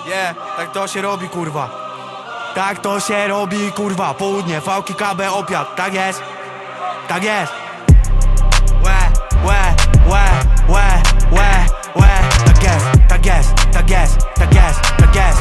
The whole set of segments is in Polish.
Tak to się robi, kurwa. Tak to się robi, kurwa. Południe, fałki, KB, opiat. Tak jest. Tak jest. Tak jest, tak jest, tak jest, tak jest, tak jest.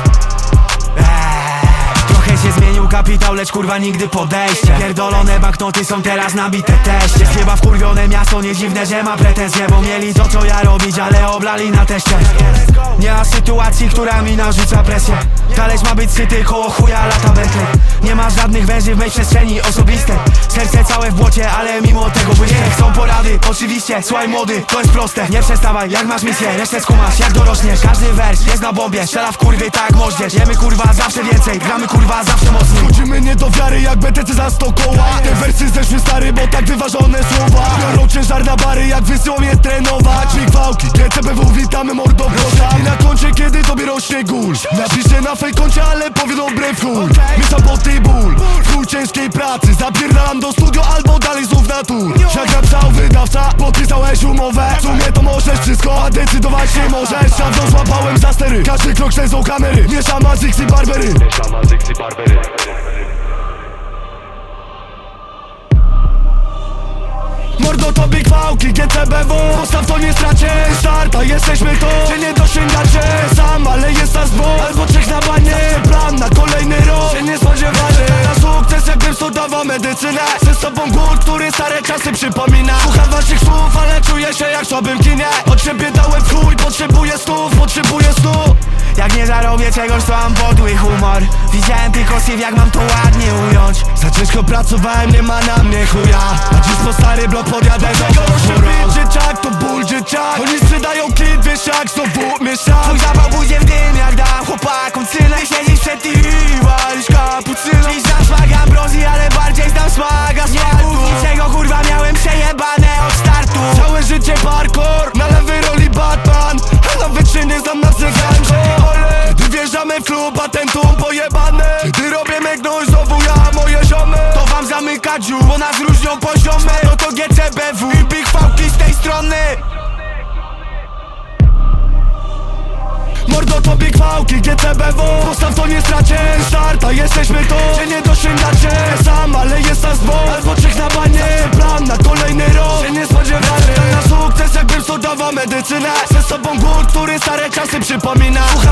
Trochę się zmienił kapitał, lecz kurwa nigdy podejście. Pierdolone banknoty są teraz nabite teście. Jest chyba wkurwione miasto, nie dziwne, że ma pretensje, bo mieli to co ja robić, ale oblali na teście. Nie ma sytuacji, która mi narzuca presję. Talerz ma być syty, koło chuja lata Bentley. Nie ma żadnych węży w mej przestrzeni osobistej. Serce całe w błocie, ale mimo tego błyśnie. Chcą porady, oczywiście, słuchaj młody, to jest proste. Nie przestawaj, jak masz misję, resztę skumasz, jak dorośniesz. Każdy wers jest na bombie, strzela w kurwy, tak moździerz. Jemy kurwa zawsze więcej, gramy kurwa zawsze mocniej. Chodzimy nie do wiary jak BTC za 100 koła. Te wersy zeszły stary, bo tak wyważone słowa. Biorą ciężar na bary, jak wysyłą je trenować. Migwałki, GCBW, witamy mordo proszę. I na koncie, kiedy tobie rośnie gól. Napiszę na fej koncie, ale powie dobre w chuj. Mieszam boty ból, w chuj ciężkiej pracy. Zapierdalam do studio albo dalej znów na tour. Jak napisał wydawca, podpisałeś umowę. W sumie to możesz wszystko, a decydować nie możesz. Dawno złapałem za stery, każdy krok śledzą kamery. Mieszam Azix i Barbery. Mordo to big fałki, GCBW. Postaw to nie stracie, start, a jesteśmy tu. Czy nie dosięgacie sam, ale jest nas dwóch. Albo trzech na banie, plan na kolejny rok. Się nie spodziewacie na sukces, jakbym studiował medycynę. Ze sobą gór, który stare czasy przypomina. Słucham waszych słów, ale czuję się jak w słabym kinie. Od ciebie dałem w chuj, potrzebuję snów, potrzebuję snu. Jak nie zarobię czegoś, to mam podły humor. Widziałem tylko syf, jak mam to ładnie ująć. Za ciężko pracowałem, nie ma na mnie chuja. A dziś po stary blok podjadę do głosu. Dzieciak to ból, dzieciak. Oni sprzedają kit, wiesz jak znowu mieszam. Twój zawał pójdzie w dym, jak dam chłopakom cynę. Ty siedzisz przed TV, walisz kapucyno. Dziś znam smak ambrozji, ale bardziej znam smak asfaltu. Niczego kurwa miałem przejebane od startu. Całe życie parkour, na lewej roli Batman. A nawet się nie znam na cygancie. Gdy wjeżdżamy w klub, a ten tłum pojebany. Gdy robimy gnój, znowu ja, moje ziomy. To wam zamyka dziób, bo nas różnią poziomy. No to GCBW i big fałki z tej strony. Mordo to big fałki, GCBW. Postaw to nie stracie, start, a jesteśmy tu. Czy nie dosięgacie sam, ale jest nas dwóch. Albo trzech na banie, plan na kolejny rok. Się nie spodziewacie na sukces, jakbym studiował medycynę. Ze sobą gór, który stare czasy przypomina.